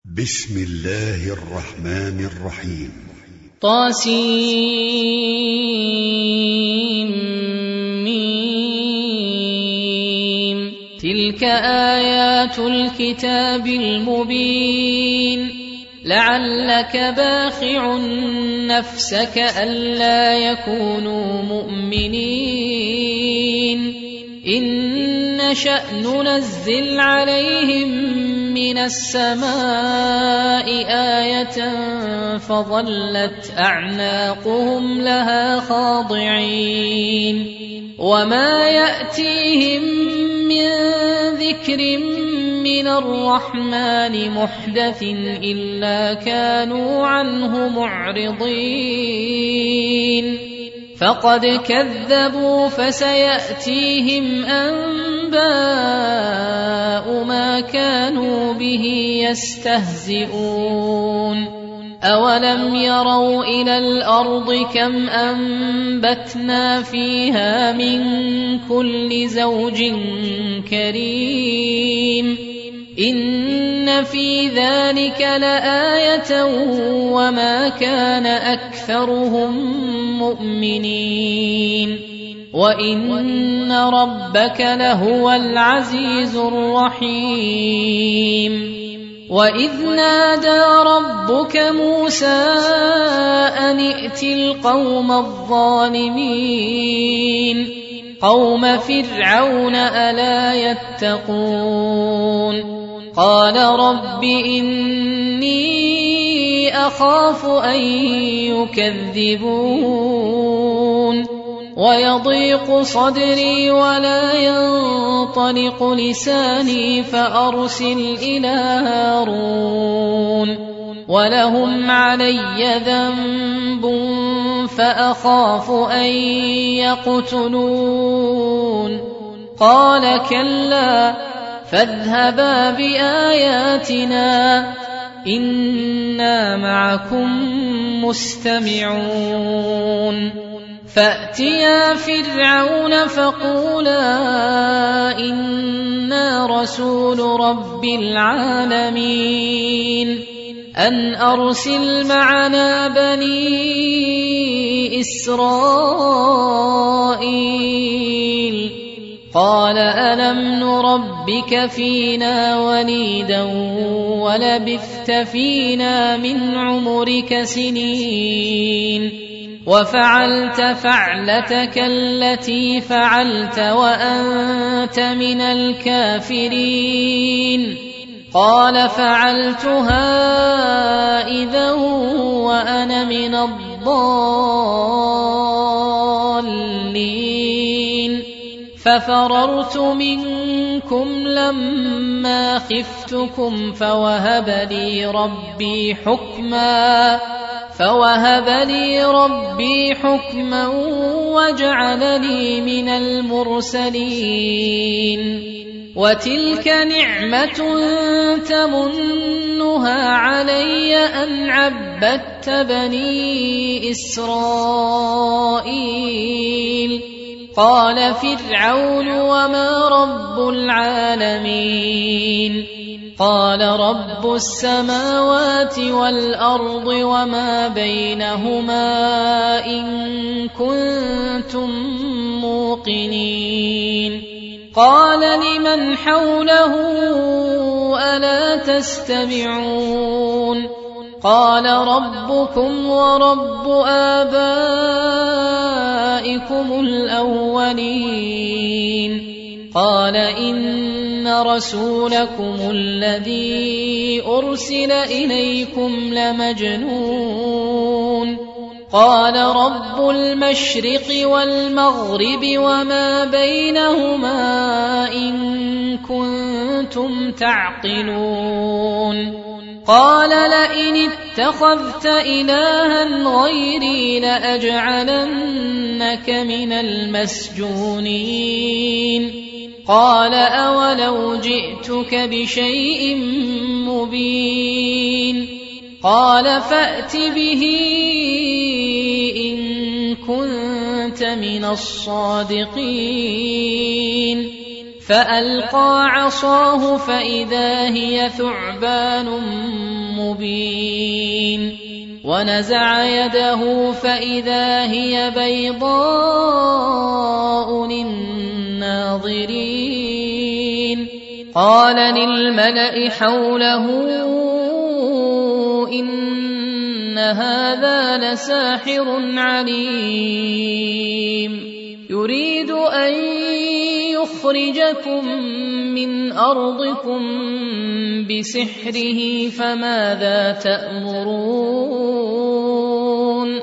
بسم الله الرحمن الرحيم. طاسيم. تلك آيات الكتاب المبين. لعلك باخع نفسك ألا يكونوا مؤمنين إن نشأ ننزل عليهم من السماء آية فظلت أعناقهم لها خاضعين وما يأتيهم من ذكر من الرحمن محدث إلا كانوا عنه معرضين فقد كذبوا فسيأتيهم أنباء ما كانوا به يستهزئون أولم يروا إلى الأرض كم أنبتنا فيها من كل زوج كريم إن في ذلك لآية وما كان أكثرهم مؤمنين وإن ربك لهو العزيز الرحيم وإذ نادى ربك موسى أن ائت القوم الظالمين قوم فرعون ألا يتقون قال رب إني أخاف أن يكذبون ويضيق صدري ولا ينطلق لساني فأرسل إلى هارون ولهم علي ذنب فأخاف أن يقتلون قال كلا فاذهبا بآياتنا إنا معكم مستمعون فأتيا فرعون فقولا إنا رسول رب العالمين أن أرسل معنا بني إسرائيل قال ألم نربك فينا وليدا ولبثت فينا من عمرك سنين وفعلت فعلتك التي فعلت وأنت من الكافرين قال فعلتها إذا وأنا من الضالين ففررت منكم لما خفتكم فوهب لي ربي حكما وجعلني من المرسلين وتلك نعمة تمنها علي أن عبدت بني إسرائيل قال فرعون وما رب العالمين قال رب السماوات والأرض وما بينهما إن كنتم موقنين قال لمن حوله ألا تستمعون قال ربكم ورب آبائكم الأولين قال إن رسولكم الذي أرسل إليكم لمجنون قال رب المشرق والمغرب وما بينهما إن كنتم تعقلون قال لئن اتخذت إلها غيري لأجعلنك من المسجونين قال أولو جئتك بشيء مبين قال فأت به إن كنت من الصادقين فألقى عصاه فإذا هي ثعبان مبين ونزع يده فإذا هي بيضاء للناظرين قال للملأ حوله إن هذا لساحر عليم يريد أن يخرجكم من أرضكم بسحره فماذا تأمرون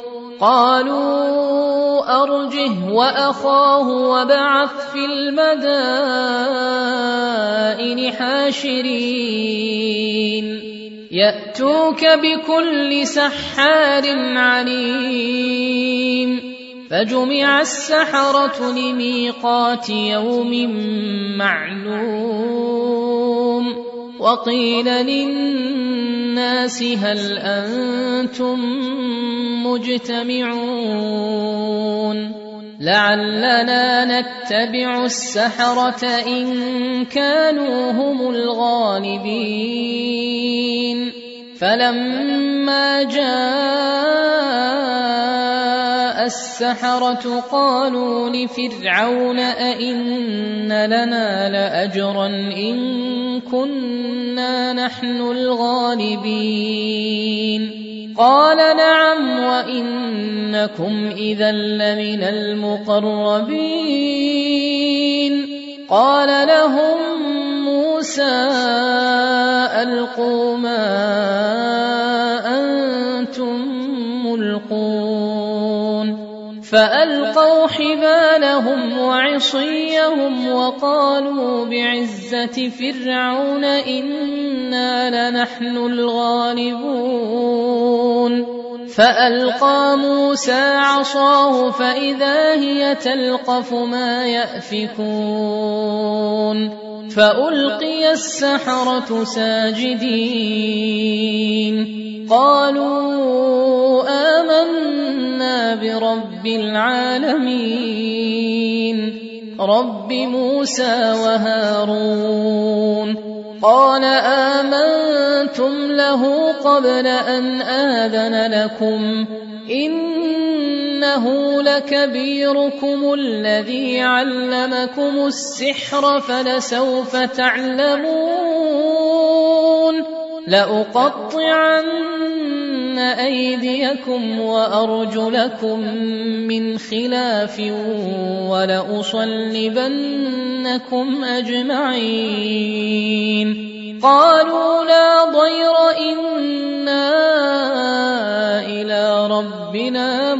قالوا أرجه وأخاه وابعث في المدائن حاشرين يأتوك بكل سحار عليم فجمع السحرة لميقات يوم معلوم وقيل للناس هل أنتم مجتمعون لعلنا نتبع السحرة إن كانوا هم الغالبين فلما جاء السحرة قالوا لفرعون أئن لنا لأجرا إن كنا نحن الغالبين قال نعم وإنكم إذا لمن المقربين قال لهم موسى ألقوا ما أنتم ملقون فألقوا حبالهم وعصيهم وقالوا بعزة فرعون إنا لنحن الغالبون فألقى موسى عصاه فإذا هي تلقف ما يأفكون فألقي السحرة ساجدين قالوا آمنا برب العالمين رب موسى وهارون قال آمنتم له قبل أن آذن لكم إنه لكبيركم الذي علمكم السحر فلسوف تعلمون لأقطعن أيديكم وأرجلكم من خلاف ولأصلبنكم أجمعين قالوا لا ضير إنا إلى ربنا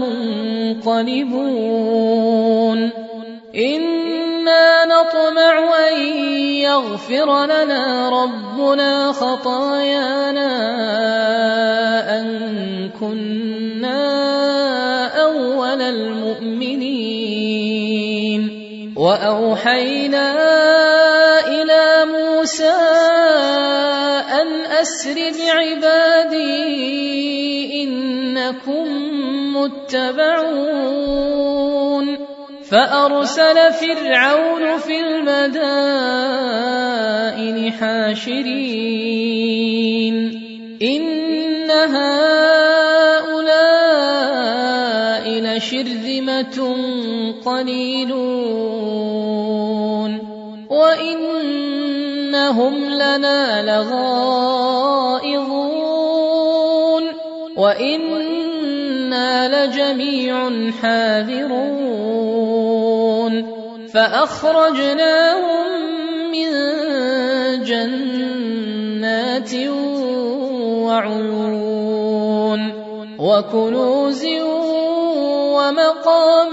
منقلبون إنا نطمع أن يغفر لنا ربنا خطايانا أن كنا أول المؤمنين وأوحينا إلى موسى أن أسر بعبادي إنكم متبعون فأرسل فرعون في المدائن حاشرين إن هؤلاء لشرذمة قليلون وإنهم لنا لغائظون وإنا لجميع حاذرون فأخرجناهم من جنات وعيون وكنوز ومقام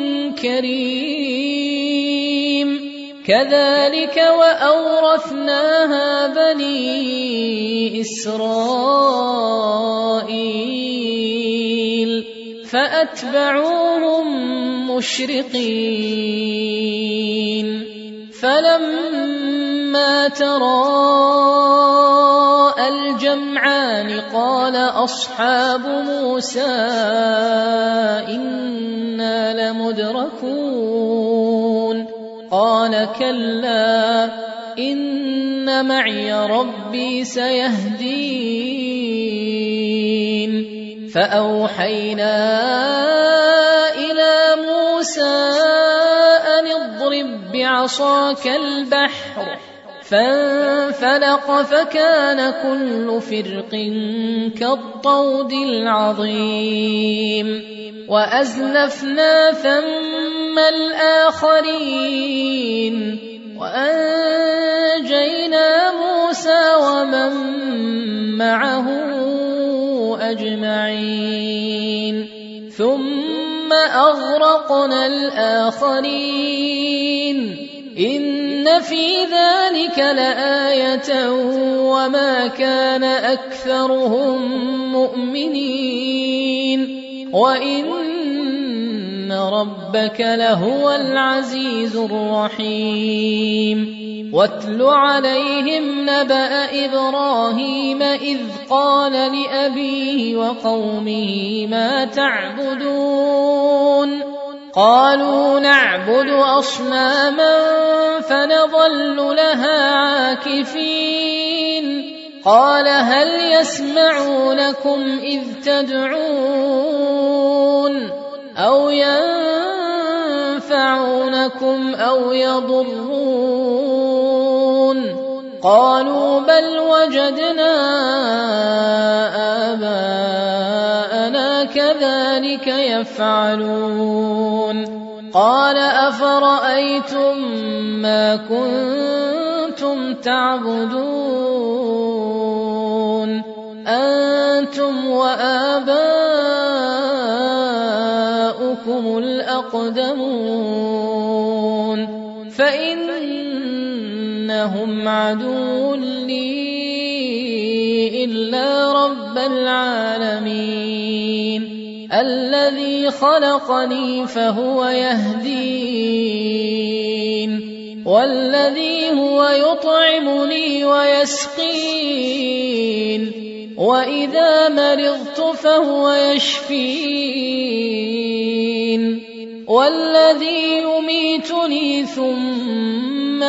كريم كذلك وأورثناها بني إسرائيل فأتبعوهم مشرقين فلما تراءى الجمعان قال أصحاب موسى إنا لمدركون قال كلا إن معي ربي سيهدين فأوحينا إلى موسى أن اضرب بعصاك البحر فانفلق فكان كل فرق كالطود العظيم وأزلفنا ثم الآخرين وأنجينا موسى ومن معه أجمعين ثم أغرقنا الآخرين إن في ذلك لآية وما كان أكثرهم مؤمنين وإن ربك لهو العزيز الرحيم واتل عليهم نبأ إبراهيم إذ قال لأبيه وقومه ما تعبدون قالوا نعبد أصناما فنظل لها عاكفين قال هل يسمعونكم إذ تدعون أو ينفعونكم أو يضرون قالوا بل وجدنا آباءنا كذلك يفعلون قال أفرأيتم ما كنتم تعبدون أنتم وآباؤكم الأقدمون فإنهم عدو لي إلا رب العالمين الذي خلقني فهو يهدين والذي هو يطعمني ويسقين وإذا مرضت فهو يشفين والذي يميتني ثم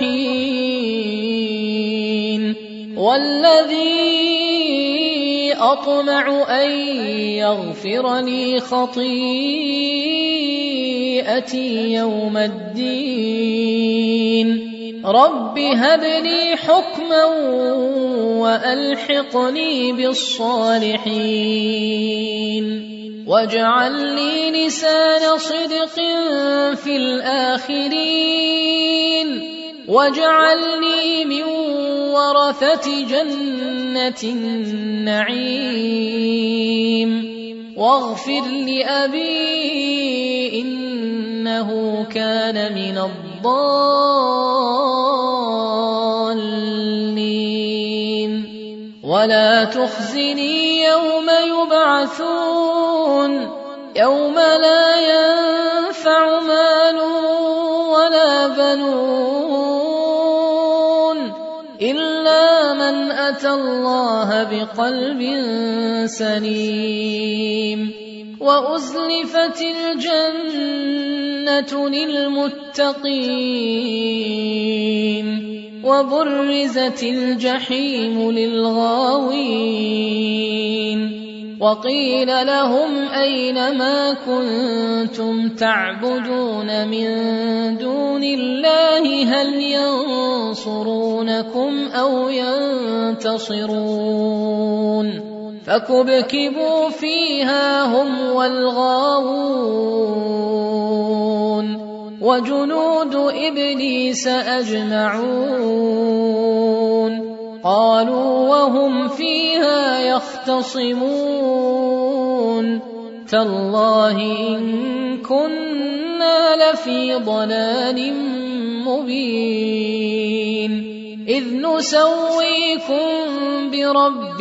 يحيين والذي أطمع أن يغفر لي خطيئتي يوم الدين رب هب لي حكما وألحقني بالصالحين واجعل لي لسان صدق في الآخرين واجعلني من ورثة جنة النعيم واغفر لأبي إنه كان من الضالين ولا تخزني يوم يبعثون يوم لا ينفع مال ولا بنون إلا من أتى الله بقلب سليم وأزلفت الجنة للمتقين وبرزت الجحيم للغاوين وقيل لهم أين ما كنتم تعبدون من دون الله هل ينصرونكم أو ينتصرون فكبكبوا فيها هم والغاوون وجنود إبليس أجمعون قالوا وهم فيها يختصمون تالله إن كنا لفي ضلال مبين إذ نسويكم برب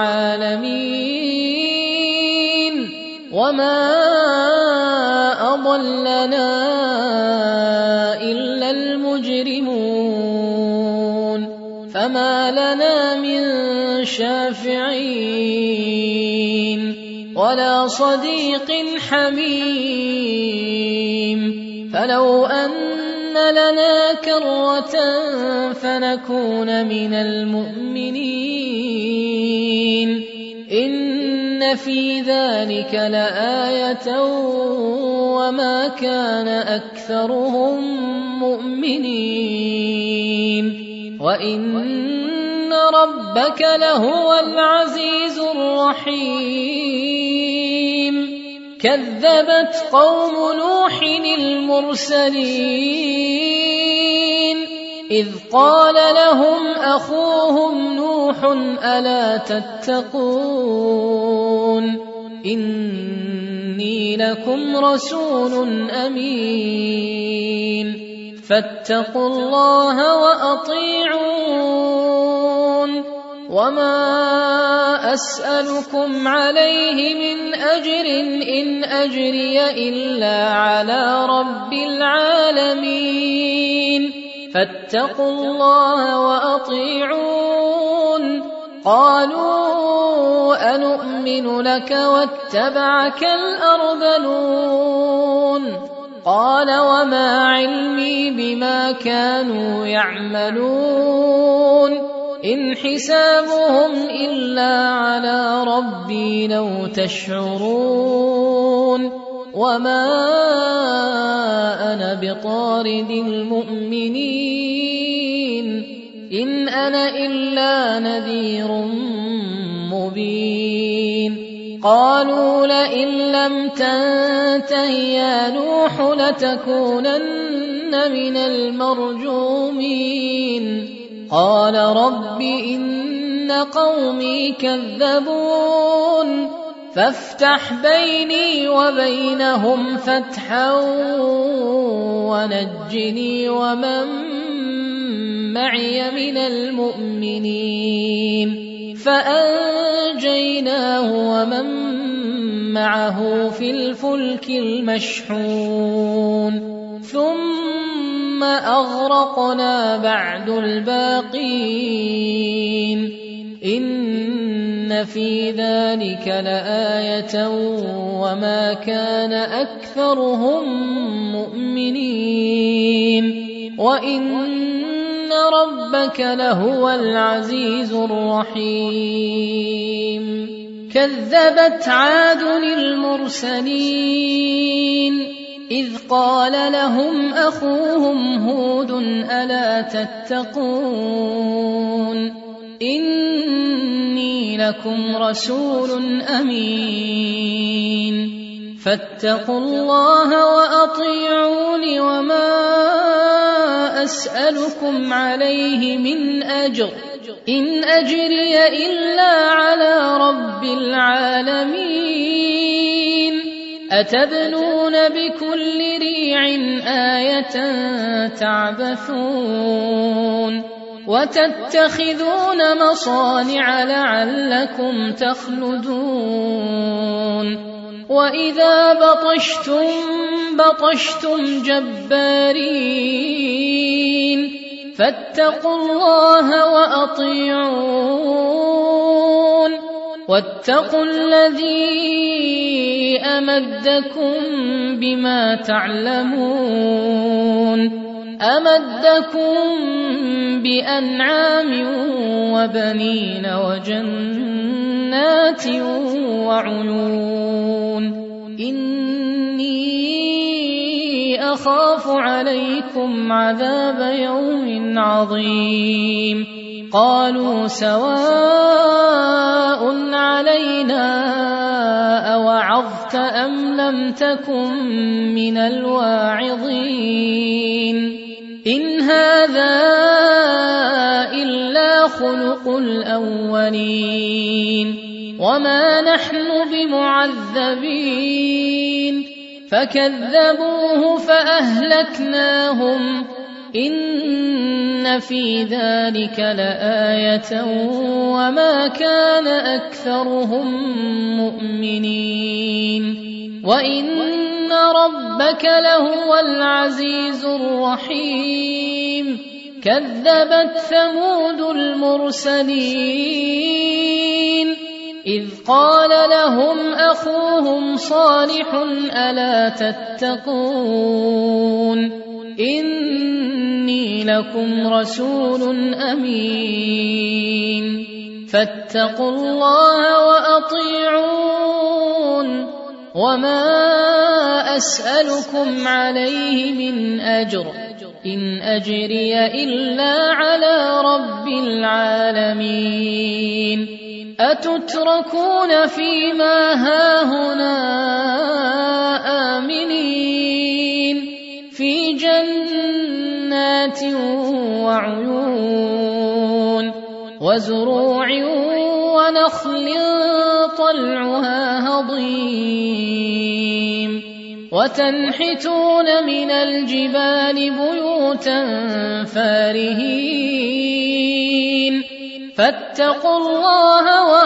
العالمين وما أضلنا إلا المجرمون فما لنا من شافعين ولا صديق حميم فلو أن لنا كرة فنكون من المؤمنين إن إن في ذلك لآية وما كان أكثرهم مؤمنين وإن ربك لهو العزيز الرحيم كذبت قوم نوح المرسلين إذ قال لهم أخوهم نوح ألا تتقون إني لكم رسول أمين فاتقوا الله وأطيعون وما أسألكم عليه من أجر إن أجري إلا على رب العالمين فاتقوا الله وأطيعون قالوا أنؤمن لك واتبعك الأرذلون قال وما علمي بما كانوا يعملون إن حسابهم إلا على ربي لو تشعرون وما أنا بطارد المؤمنين إن أنا إلا نذير مبين قالوا لئن لم تنته يا نوح لتكونن من المرجومين قال رب إن قومي كذبون فافتح بيني وبينهم فتحا ونجني ومن معي من المؤمنين فأنجيناه ومن معه في الفلك المشحون ثم أغرقنا بعد الباقين إن في ذلك لآية وما كان أكثرهم مؤمنين وإن ربك لهو العزيز الرحيم كذبت عاد المرسلين إذ قال لهم أخوهم هود ألا تتقون إني لكم رسول أمين فاتقوا الله وأطيعون وما أسألكم عليه من أجر إن أجري إلا على رب العالمين أتبنون بكل ريع آية تعبثون وتتخذون مصانع لعلكم تخلدون وإذا بطشتم جبارين فاتقوا الله وأطيعون واتقوا الذي أمدكم بما تعلمون أمدكم بأنعام وبنين وجنات وعيون إني أخاف عليكم عذاب يوم عظيم قالوا سواء علينا أوعظت أم لم تكن من الواعظين إن هذا إلا خلق الأولين وما نحن بمعذبين فكذبوه فأهلكناهم إن في ذلك لآية وما كان أكثرهم مؤمنين وإن ربك لهو العزيز الرحيم كذبت ثمود المرسلين إذ قال لهم أخوهم صالح ألا تتقون إني لكم رسول أمين فاتقوا الله وأطيعون وما أسألكم عليه من أجر إن أجري إلا على رب العالمين أتتركون فيما هاهنا آمنين في جنات وعيون وزروع ونخل طلعها هضيم وتنحتون من الجبال بيوتا فارهين فاتقوا الله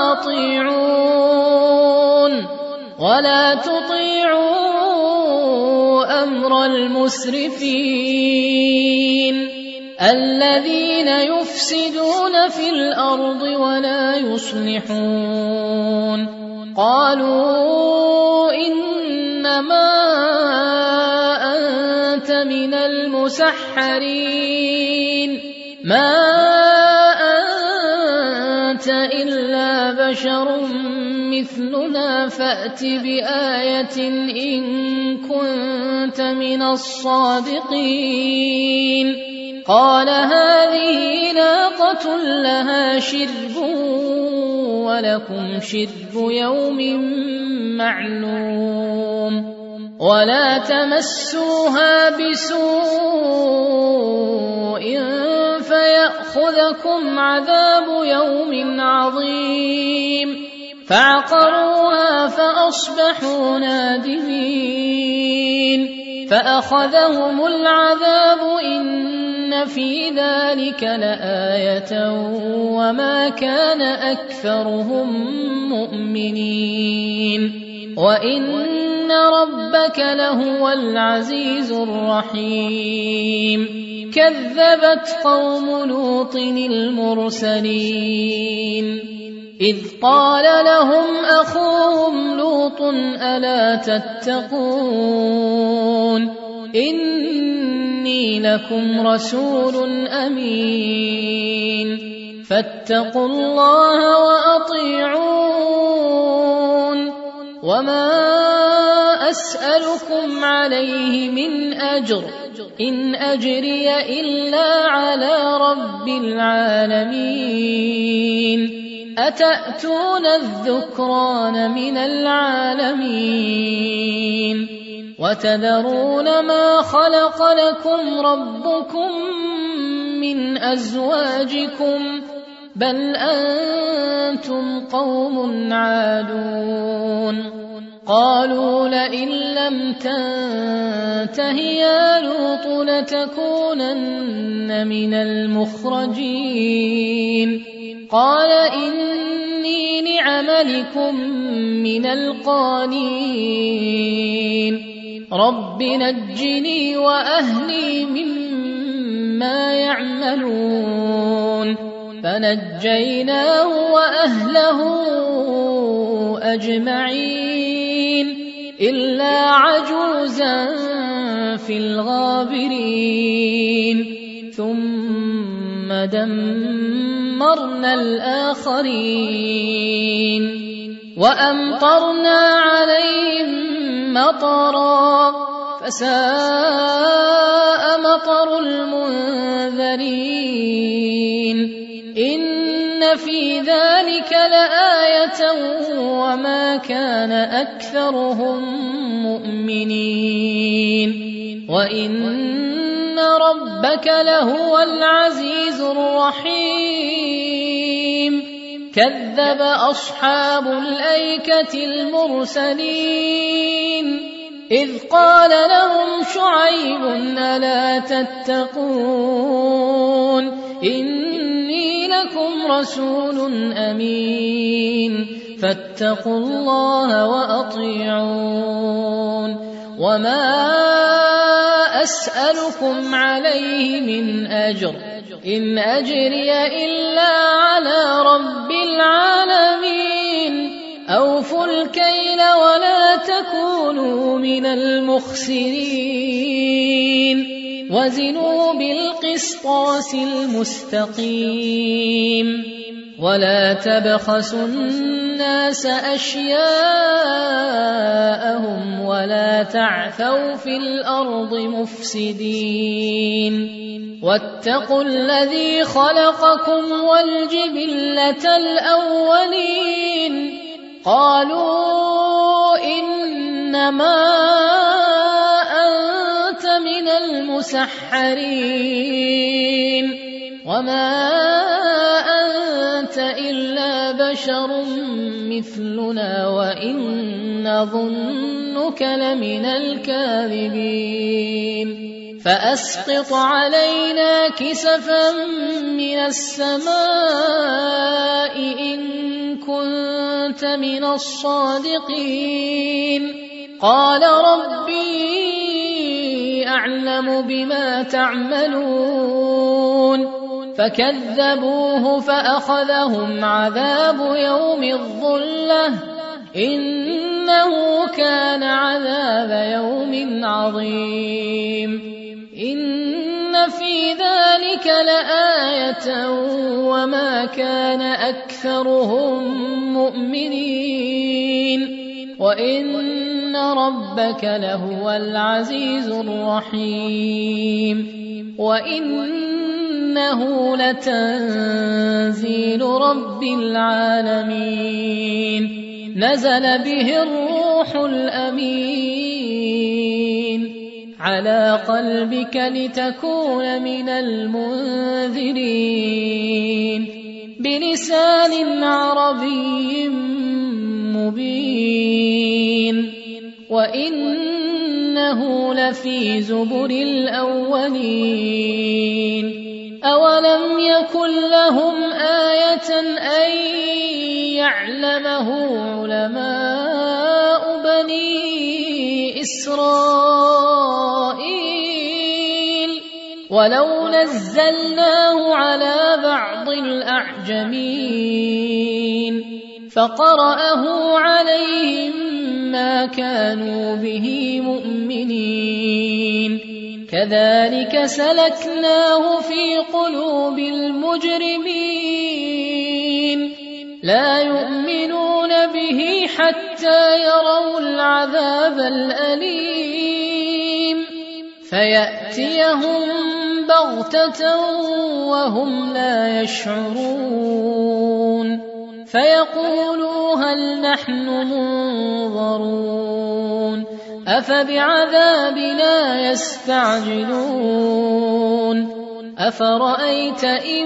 وأطيعون ولا تطيعوا أمر المسرفين الذين يفسدون في الأرض ولا يصلحون قالوا إنما أنت من المسحرين ما أنت إلا بشر مثلنا فأت بآية إن كنت من الصادقين قال هذه ناقة لها شرب ولكم شرب يوم معلوم ولا تمسوها بسوء فيأخذكم عذاب يوم عظيم فعقروها فأصبحوا نادمين فأخذهم العذاب إن في ذلك لآية وما كان أكثرهم مؤمنين وإن ربك لهو العزيز الرحيم كذبت قوم لوط المرسلين إذ قال لهم أخوهم لوط ألا تتقون إني لكم رسول أمين فاتقوا الله وأطيعون وما أسألكم عليه من أجر إن أجري إلا على رب العالمين أتأتون الذكران من العالمين وتذرون ما خلق لكم ربكم من أزواجكم بل أنتم قوم عادون قالوا لئن لم تنته يا لوط لتكونن من المخرجين قال إني لعملكم من القالين رب نجني وأهلي مما يعملون فنجيناه وأهله أجمعين إلا عجوزا في الغابرين ثم دمرنا الآخرين وأمطرنا عليهم مطرا فساء مطر المنذرين إن في ذلك لآية وما كان أكثرهم مؤمنين وإن ربك لهو العزيز الرحيم كذب أصحاب الأيكة المرسلين إذ قال لهم شعيب ألا تتقون إني لكم رسول أمين فاتقوا الله وأطيعون وما أسألكم عليه من أجر إن أجري إلا على رب العالمين أوفوا الكيل ولا تكونوا من المخسرين وزنوا بالقسطاس المستقيم ولا تبخسوا الناس أشياءهم ولا تعثوا في الأرض مفسدين واتقوا الذي خلقكم والجبلة الأولين قالوا إنما أنت من المسحرين وما أنت إلا بشر مثلنا وإن نظنك لمن الكاذبين فأسقط علينا كسفا من السماء إن كنت من الصادقين قال ربي أعلم بما تعملون فكذبوه فأخذهم عذاب يوم الظلة إنه كان عذاب يوم عظيم إن في ذلك لآية وما كان أكثرهم مؤمنين وإن ربك لهو العزيز الرحيم وإنه لتنزيل رب العالمين نزل به الروح الأمين على قلبك لتكون من المنذرين بلسان عربي مبين وإنه لفي زبر الأولين أولم يكن لهم آية أن يعلمه علماء بني إسرائيل ولو نزلناه على بعض الأعجمين فقرأه عليهم ما كانوا به مؤمنين كذلك سلكناه في قلوب المجرمين لا يؤمنون به حتى يروا العذاب الأليم فيأتيهم بغتة وهم لا يشعرون فيقولوا هل نحن منظرون أفبعذابنا يستعجلون أفرأيت إن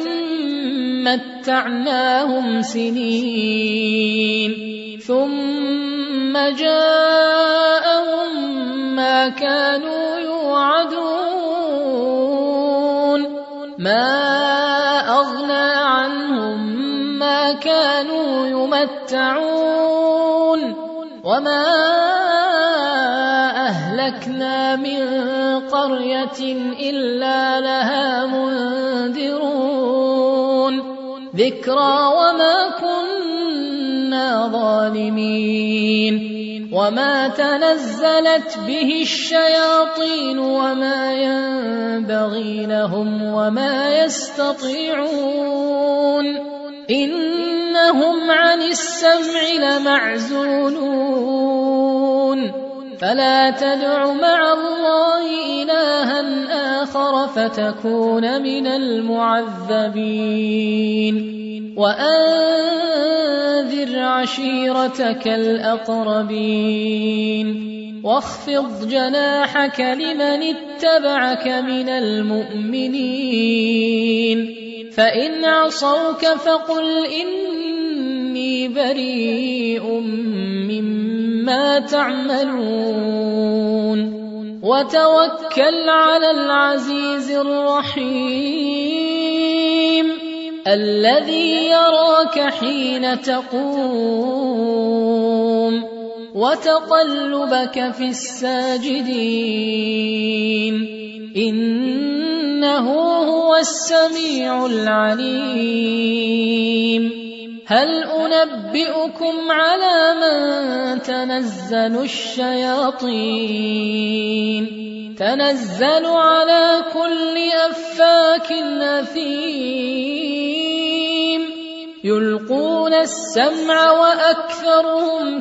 متعناهم سنين ثم جاءهم ما كانوا يوعدون ما أغنى عنهم ما كانوا يمتعون وما أهلكنا من قرية إلا لها منذرون ذكرى وما كنا ظالمين وما تنزلت به الشياطين وما ينبغي لهم وما يستطيعون إنهم عن السمع لمعزولون فلا تدع مع الله إلها آخر فتكون من المعذبين وأنذر عشيرتك الأقربين واخفض جناحك لمن اتبعك من المؤمنين فإن عصوك فقل إني بريء مما تعملون وتوكل على العزيز الرحيم الذي يراك حين تقوم وتقلبك في الساجدين إنه هو السميع العليم هل أنبئكم على من تنزل الشياطين تنزل على كل أفاك أثيم يلقون السمع وأكثرهم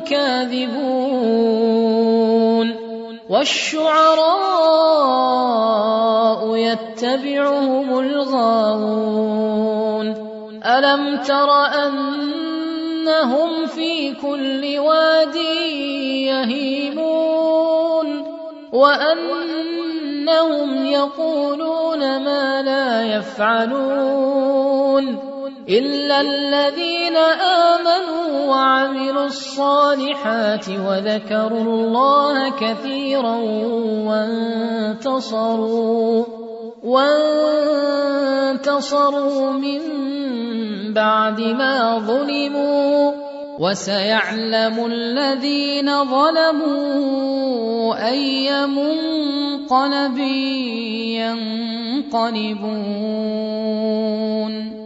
كاذبون والشعراء يتبعهم الغاوون ألم تر أنهم في كل واد يهيمون وأنهم يقولون ما لا يفعلون إلا الذين آمنوا وعملوا الصالحات وذكروا الله كثيرا وانتصروا من بعد ما ظلموا وسيعلم الذين ظلموا أي منقلب ينقلبون.